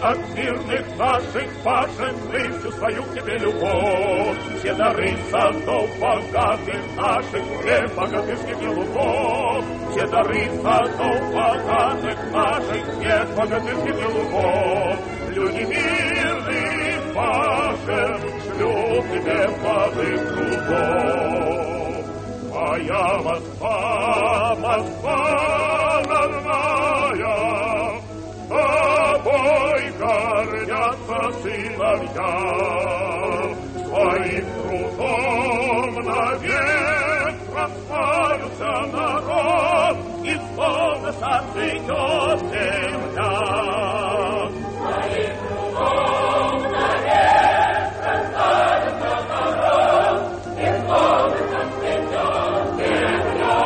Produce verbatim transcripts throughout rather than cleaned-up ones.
от мирных наших пашен мы всю свою к тебе любовь. Все дары садов богатых наших, где богатырских и лугов. Все дары садов богатых наших, где богатырских и лугов. Люди мирных пашен шлют тебе плоды трудов. Моя Москва, Москва родная, тобой гордятся сыновья. Своим трудом навек прославился народ, и словно сожжет земля. Своим трудом навек прославился народ, и словно сожжет земля.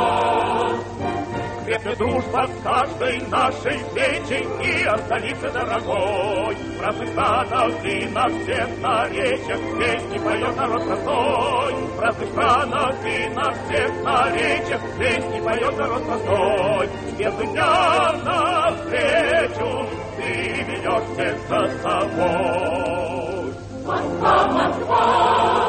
Крепнет дружба с каждой нашей встречей и от столицы дорогой. В разных странах и на всех наречиях песни поет народ простой. В разных странах и на всех наречиях песни поет народ простой. Светлый дня навстречу ты ведешь всех за собой. Москва, Москва!